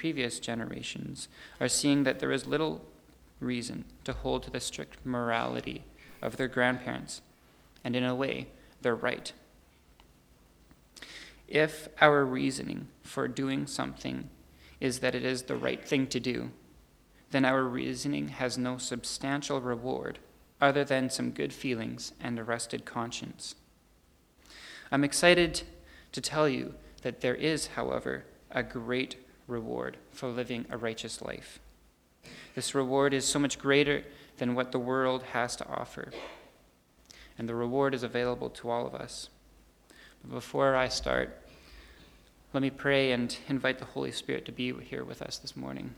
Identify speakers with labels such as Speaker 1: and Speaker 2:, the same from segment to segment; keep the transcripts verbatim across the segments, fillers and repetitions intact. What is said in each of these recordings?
Speaker 1: previous generations are seeing that there is little reason to hold to the strict morality of their grandparents, and in a way, they're right. If our reasoning for doing something is that it is the right thing to do, then our reasoning has no substantial reward other than some good feelings and a rested conscience. I'm excited to tell you that there is, however, a great reward for living a righteous life. This reward is so much greater than what the world has to offer, and the reward is available to all of us. But before I start, let me pray and invite the Holy Spirit to be here with us this morning.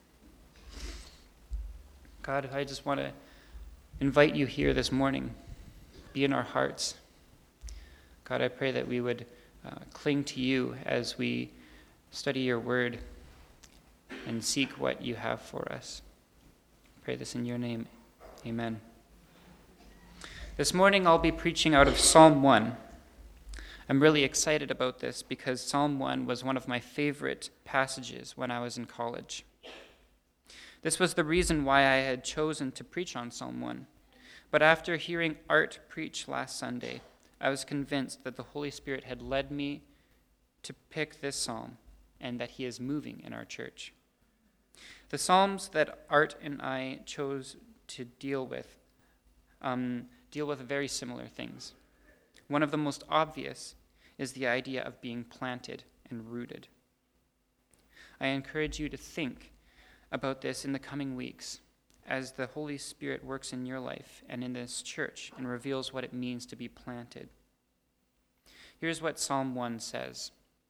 Speaker 1: God, I just want to invite you here this morning. Be in our hearts. God, I pray that we would uh, cling to you as we study your word and seek what you have for us. I pray this in your name. Amen. This morning I'll be preaching out of Psalm one. I'm really excited about this because Psalm one was one of my favorite passages when I was in college. This was the reason why I had chosen to preach on Psalm one. But after hearing Art preach last Sunday, I was convinced that the Holy Spirit had led me to pick this psalm and that he is moving in our church. The psalms that Art and I chose to deal with um, deal with very similar things. One of the most obvious is the idea of being planted and rooted. I encourage you to think about this in the coming weeks as the Holy Spirit works in your life and in this church and reveals what it means to be planted. Here's what Psalm one says.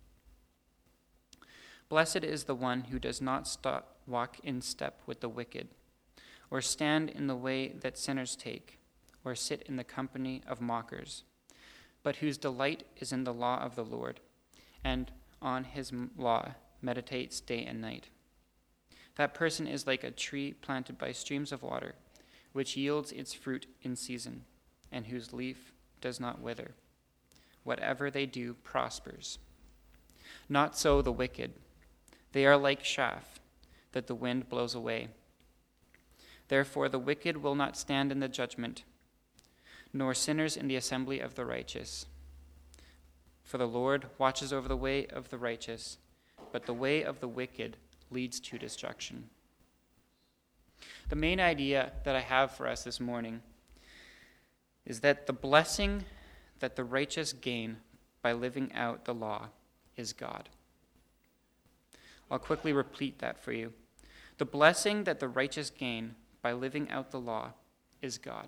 Speaker 1: Blessed is the one who does not stop, walk in step with the wicked, or stand in the way that sinners take, or sit in the company of mockers, but whose delight is in the law of the Lord, and on his law meditates day and night. That person is like a tree planted by streams of water, which yields its fruit in season, and whose leaf does not wither. Whatever they do prospers. Not so the wicked. They are like chaff that the wind blows away. Therefore the wicked will not stand in the judgment, nor sinners in the assembly of the righteous. For the Lord watches over the way of the righteous, but the way of the wicked leads to destruction. The main idea that I have for us this morning is that the blessing that the righteous gain by living out the law is God. I'll quickly repeat that for you. The blessing that the righteous gain by living out the law is God.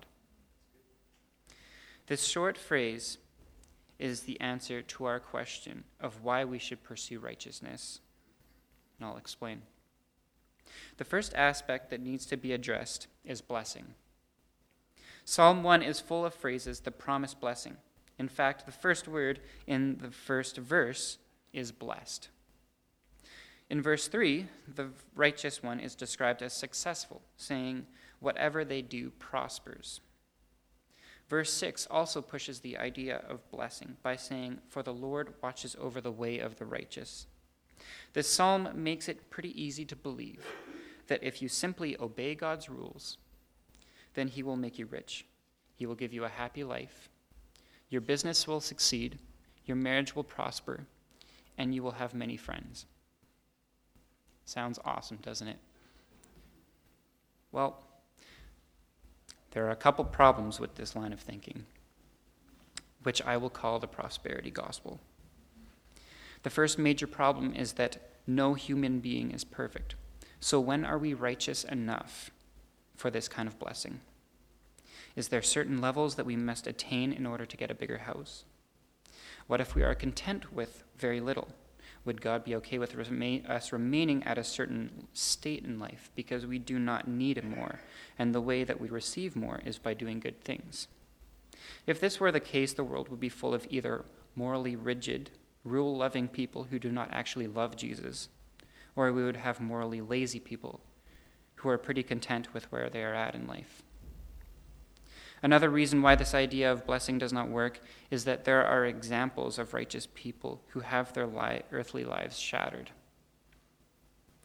Speaker 1: This short phrase is the answer to our question of why we should pursue righteousness. And I'll explain. The first aspect that needs to be addressed is blessing. Psalm one is full of phrases that promise blessing. In fact, the first word in the first verse is blessed. In verse three, the righteous one is described as successful, saying, whatever they do prospers. Verse six also pushes the idea of blessing by saying, for the Lord watches over the way of the righteous. This psalm makes it pretty easy to believe that if you simply obey God's rules, then he will make you rich. He will give you a happy life. Your business will succeed, your marriage will prosper, and you will have many friends. Sounds awesome, doesn't it? Well, there are a couple problems with this line of thinking, which I will call the prosperity gospel. The first major problem is that no human being is perfect. So when are we righteous enough for this kind of blessing? Is there certain levels that we must attain in order to get a bigger house? What if we are content with very little? Would God be okay with us remaining at a certain state in life because we do not need more, and the way that we receive more is by doing good things? If this were the case, the world would be full of either morally rigid, rule-loving people who do not actually love Jesus, or we would have morally lazy people who are pretty content with where they are at in life. Another reason why this idea of blessing does not work is that there are examples of righteous people who have their li- earthly lives shattered.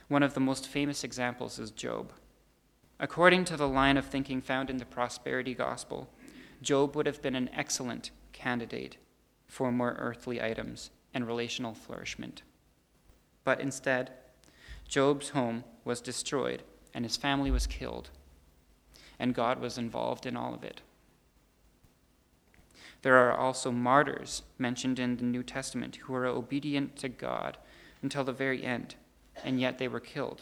Speaker 1: One of the most famous examples is Job. According to the line of thinking found in the prosperity gospel, Job would have been an excellent candidate for more earthly items and relational flourishment. But instead, Job's home was destroyed and his family was killed, and God was involved in all of it. There are also martyrs mentioned in the New Testament who were obedient to God until the very end, and yet they were killed.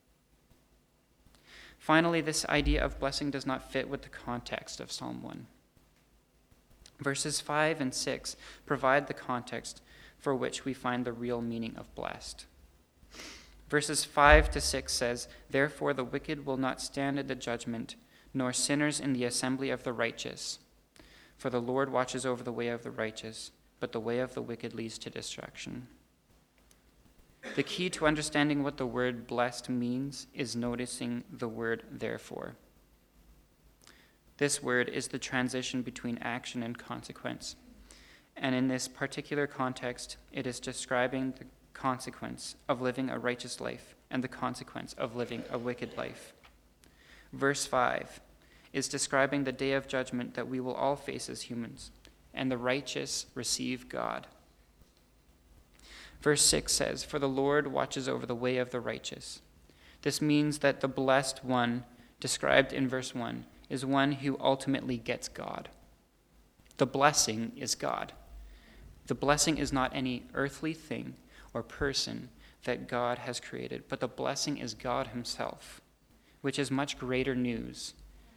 Speaker 1: Finally, this idea of blessing does not fit with the context of Psalm one. Verses five and six provide the context for which we find the real meaning of blessed. Verses five to six says, "Therefore the wicked will not stand in the judgment, nor sinners in the assembly of the righteous. For the Lord watches over the way of the righteous, but the way of the wicked leads to destruction." The key to understanding what the word blessed means is noticing the word therefore. This word is the transition between action and consequence. And in this particular context, it is describing the consequence of living a righteous life and the consequence of living a wicked life. Verse five is describing the day of judgment that we will all face as humans, and the righteous receive God. Verse six says, "For the Lord watches over the way of the righteous." This means that the blessed one, described in verse one, is one who ultimately gets God. The blessing is God. The blessing is not any earthly thing or person that God has created, but the blessing is God himself, which is much greater news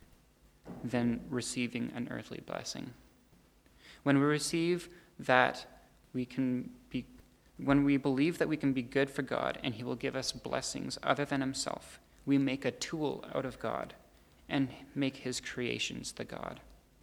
Speaker 1: than receiving an earthly blessing. When we receive that, we can be When we believe that we can be good for God and he will give us blessings other than himself, we make a tool out of God and make his creations the God.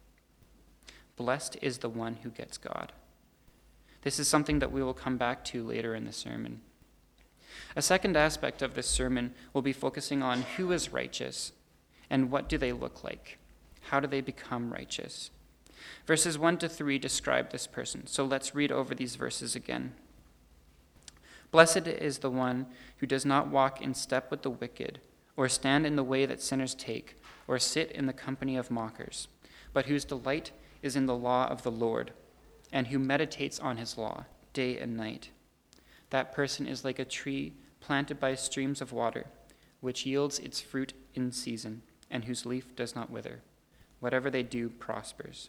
Speaker 1: Blessed is the one who gets God. This is something that we will come back to later in the sermon. A second aspect of this sermon will be focusing on who is righteous and what do they look like. How do they become righteous? Verses one to three describe this person, so let's read over these verses again. "Blessed is the one who does not walk in step with the wicked, or stand in the way that sinners take, or sit in the company of mockers, but whose delight is in the law of the Lord, and who meditates on his law day and night. That person is like a tree planted by streams of water, which yields its fruit in season, and whose leaf does not wither. Whatever they do prospers."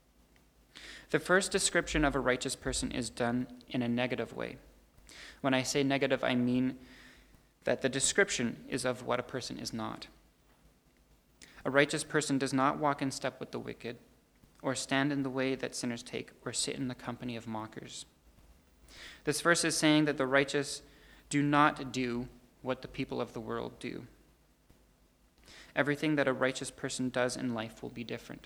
Speaker 1: The first description of a righteous person is done in a negative way. When I say negative, I mean that the description is of what a person is not. A righteous person does not walk in step with the wicked, or stand in the way that sinners take, or sit in the company of mockers. This verse is saying that the righteous do not do what the people of the world do. Everything that a righteous person does in life will be different.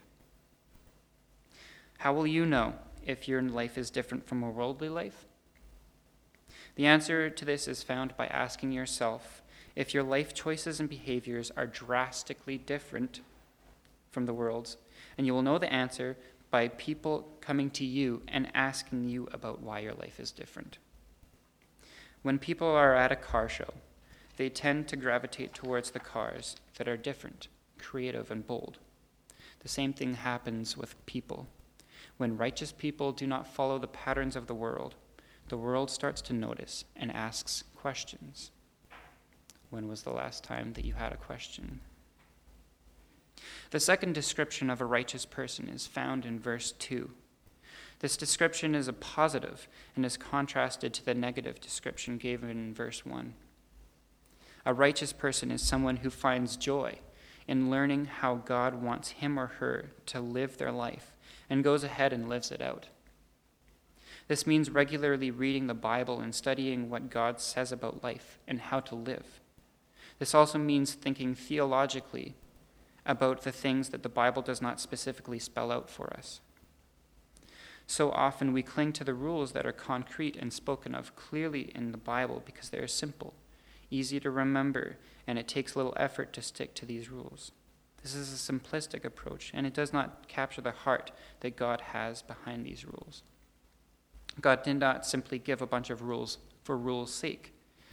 Speaker 1: How will you know if your life is different from a worldly life? The answer to this is found by asking yourself if your life choices and behaviors are drastically different from the world's, and you will know the answer by people coming to you and asking you about why your life is different. When people are at a car show, they tend to gravitate towards the cars that are different, creative, and bold. The same thing happens with people. When righteous people do not follow the patterns of the world, the world starts to notice and asks questions. When was the last time that you had a question? The second description of a righteous person is found in verse two. This description is a positive and is contrasted to the negative description given in verse one. A righteous person is someone who finds joy in learning how God wants him or her to live their life and goes ahead and lives it out. This means regularly reading the Bible and studying what God says about life and how to live. This also means thinking theologically about the things that the Bible does not specifically spell out for us. So often we cling to the rules that are concrete and spoken of clearly in the Bible because they are simple, easy to remember, and it takes little effort to stick to these rules. This is a simplistic approach, and it does not capture the heart that God has behind these rules. God did not simply give a bunch of rules for rules' sake,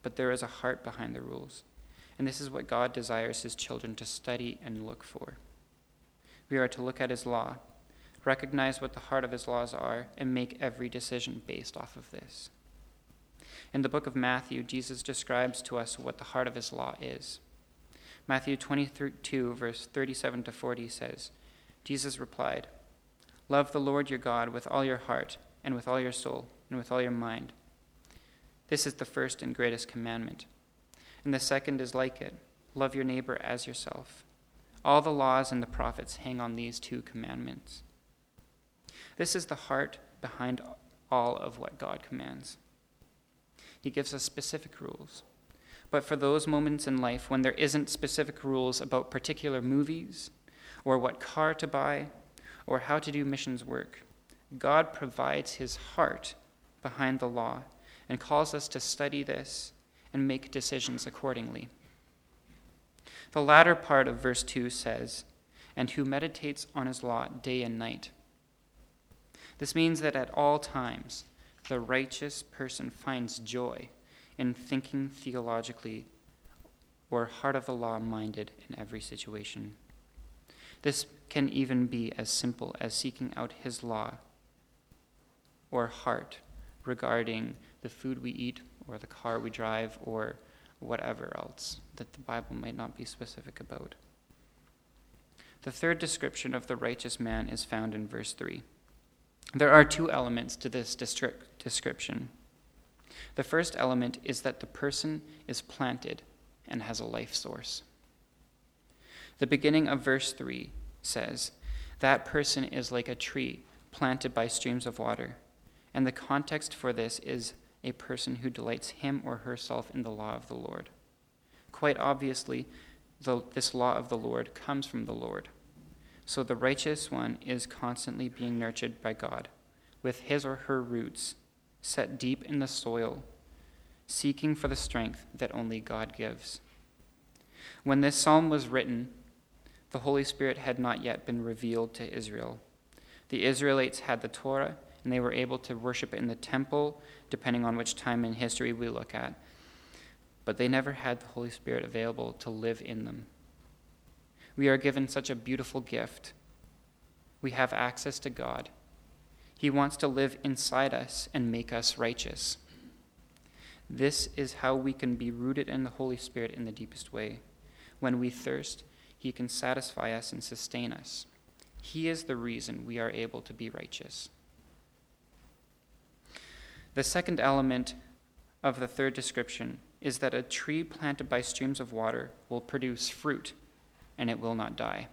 Speaker 1: but there is a heart behind the rules. And this is what God desires his children to study and look for. We are to look at his law, recognize what the heart of his laws are, and make every decision based off of this. In the book of Matthew, Jesus describes to us what the heart of his law is. Matthew twenty-two, verse thirty-seven to forty says, Jesus replied, "Love the Lord your God with all your heart, and with all your soul, and with all your mind. This is the first and greatest commandment. And the second is like it, love your neighbor as yourself. All the laws and the prophets hang on these two commandments." This is the heart behind all of what God commands. He gives us specific rules. But for those moments in life when there isn't specific rules about particular movies, or what car to buy, or how to do missions work, God provides his heart behind the law and calls us to study this and make decisions accordingly. The latter part of verse two says, "And who meditates on his law day and night." This means that at all times, the righteous person finds joy in thinking theologically or heart of the law minded in every situation. This can even be as simple as seeking out his law or heart regarding the food we eat or the car we drive or whatever else that the Bible might not be specific about. The third description of the righteous man is found in verse three. There are two elements to this description. The first element is that the person is planted and has a life source. The beginning of verse three says, "That person is like a tree planted by streams of water." And the context for this is a person who delights him or herself in the law of the Lord. Quite obviously, the, this law of the Lord comes from the Lord. So the righteous one is constantly being nurtured by God, with his or her roots set deep in the soil, seeking for the strength that only God gives. When this psalm was written, the Holy Spirit had not yet been revealed to Israel. The Israelites had the Torah, and they were able to worship in the temple, depending on which time in history we look at. But they never had the Holy Spirit available to live in them. We are given such a beautiful gift. We have access to God. He wants to live inside us and make us righteous. This is how we can be rooted in the Holy Spirit in the deepest way. When we thirst, he can satisfy us and sustain us. He is the reason we are able to be righteous. The second element of the third description is that a tree planted by streams of water will produce fruit, and it will not die.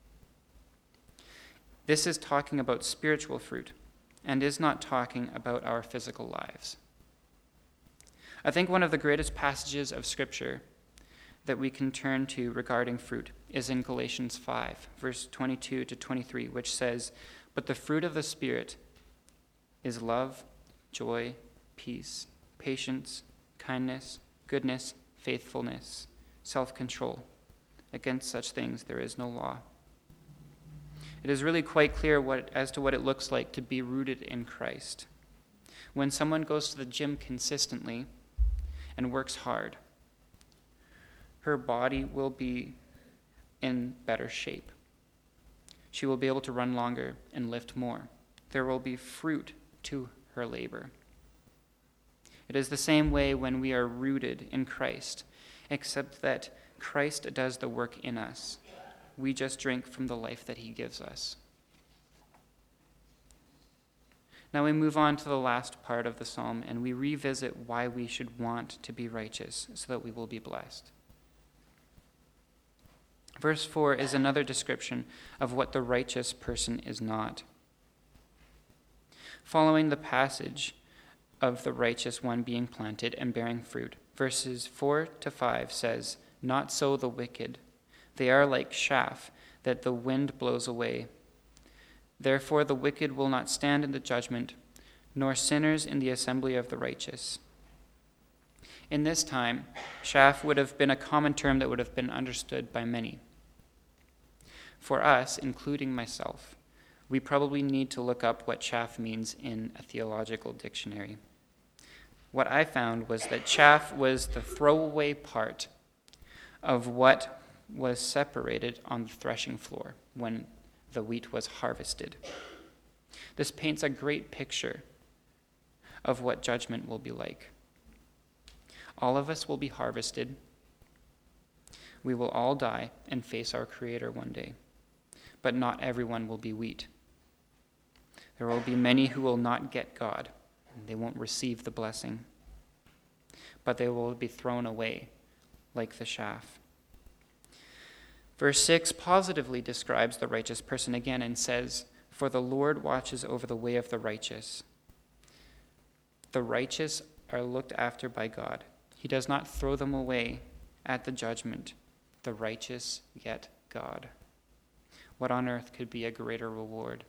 Speaker 1: This is talking about spiritual fruit, and is not talking about our physical lives. I think one of the greatest passages of Scripture that we can turn to regarding fruit is in Galatians five, verse twenty-two to twenty-three, which says, "But the fruit of the Spirit is love, joy, peace, patience, kindness, goodness, faithfulness, self-control. Against such things there is no law." It is really quite clear what, as to what it looks like to be rooted in Christ. When someone goes to the gym consistently and works hard, her body will be in better shape. She will be able to run longer and lift more. There will be fruit to her labor. It is the same way when we are rooted in Christ, except that Christ does the work in us. We just drink from the life that he gives us. Now we move on to the last part of the psalm, and we revisit why we should want to be righteous so that we will be blessed. Verse four is another description of what the righteous person is not. Following the passage of the righteous one being planted and bearing fruit, verses four to five says, "Not so the wicked. They are like chaff that the wind blows away. Therefore the wicked will not stand in the judgment, nor sinners in the assembly of the righteous." In this time, chaff would have been a common term that would have been understood by many. For us, including myself, we probably need to look up what chaff means in a theological dictionary. what I found was that chaff was the throwaway part of what was separated on the threshing floor when the wheat was harvested. This paints a great picture of what judgment will be like. All of us will be harvested. We will all die and face our Creator one day, but not everyone will be wheat. There will be many who will not get God. They won't receive the blessing, but they will be thrown away like the chaff. Verse six positively describes the righteous person again and says, "For the Lord watches over the way of the righteous." The righteous are looked after by God. He does not throw them away at the judgment. The righteous get God. What on earth could be a greater reward?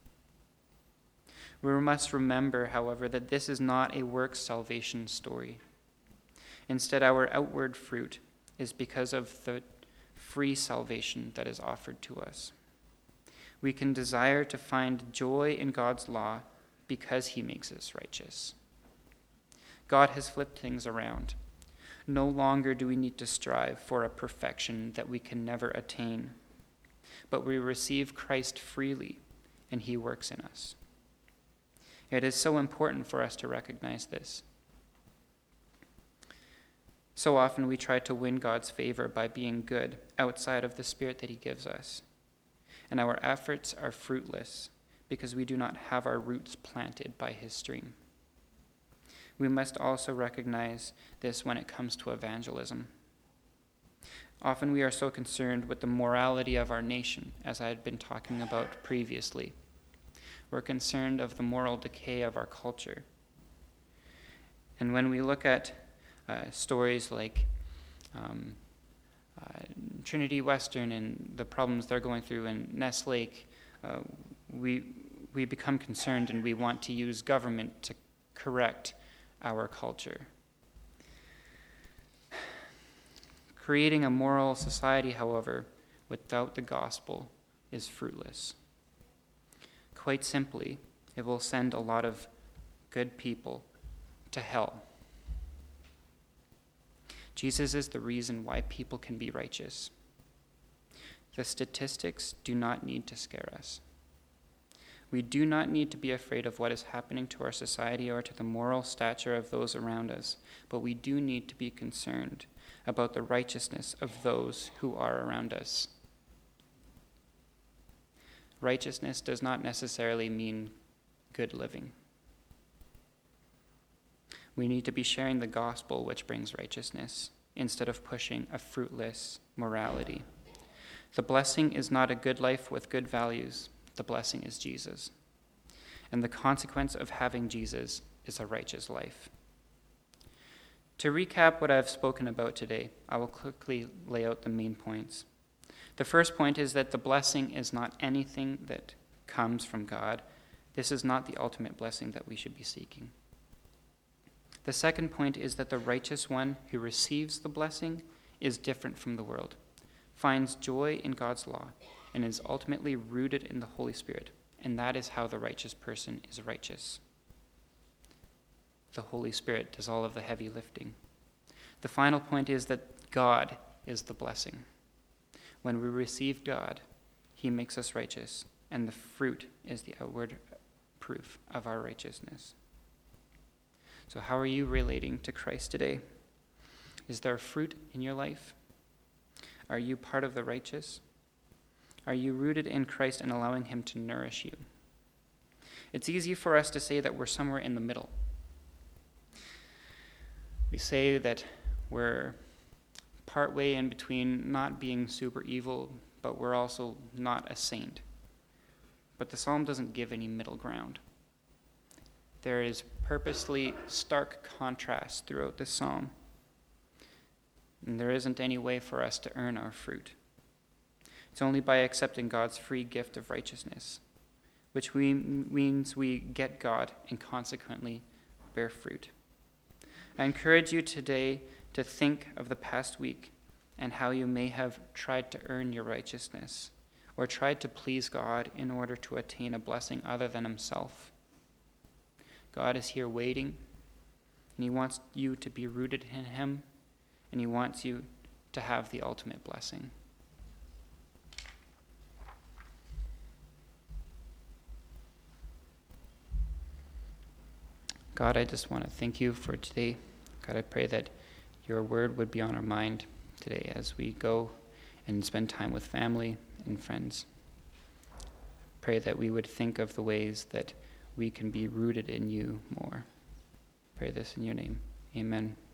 Speaker 1: We must remember, however, that this is not a works salvation story. Instead, our outward fruit is because of the free salvation that is offered to us. We can desire to find joy in God's law because he makes us righteous. God has flipped things around. No longer do we need to strive for a perfection that we can never attain, but we receive Christ freely, and he works in us. It is so important for us to recognize this. So often we try to win God's favor by being good outside of the Spirit that he gives us, and our efforts are fruitless because we do not have our roots planted by his stream. We must also recognize this when it comes to evangelism. Often we are so concerned with the morality of our nation, as I had been talking about previously. We're concerned of the moral decay of our culture. And when we look at uh, stories like um, uh, Trinity Western and the problems they're going through in Ness Lake, uh, we, we become concerned and we want to use government to correct our culture. Creating a moral society, however, without the gospel is fruitless. Quite simply, it will send a lot of good people to hell. Jesus is the reason why people can be righteous. The statistics do not need to scare us. We do not need to be afraid of what is happening to our society or to the moral stature of those around us, but we do need to be concerned about the righteousness of those who are around us. Righteousness does not necessarily mean good living. We need to be sharing the gospel which brings righteousness instead of pushing a fruitless morality. The blessing is not a good life with good values. The blessing is Jesus. And the consequence of having Jesus is a righteous life. To recap what I've spoken about today, I will quickly lay out the main points. The first point is that the blessing is not anything that comes from God. This is not the ultimate blessing that we should be seeking. The second point is that the righteous one who receives the blessing is different from the world, finds joy in God's law, and is ultimately rooted in the Holy Spirit. And that is how the righteous person is righteous. The Holy Spirit does all of the heavy lifting. The final point is that God is the blessing. When we receive God, he makes us righteous, and the fruit is the outward proof of our righteousness. So how are you relating to Christ today? Is there fruit in your life? Are you part of the righteous? Are you rooted in Christ and allowing him to nourish you? It's easy for us to say that we're somewhere in the middle. We say that we're partway in between not being super evil, but we're also not a saint. But the psalm doesn't give any middle ground. There is purposely stark contrast throughout this psalm. And there isn't any way for us to earn our fruit. It's only by accepting God's free gift of righteousness, which we, means we get God and consequently bear fruit. I encourage you today to think of the past week and how you may have tried to earn your righteousness or tried to please God in order to attain a blessing other than himself. God is here waiting, And he wants you to be rooted in him, and he wants you to have the ultimate blessing. God, I just want to thank you for today. God, I pray that your word would be on our mind today as we go and spend time with family and friends. Pray that we would think of the ways that we can be rooted in you more. Pray this in your name. Amen.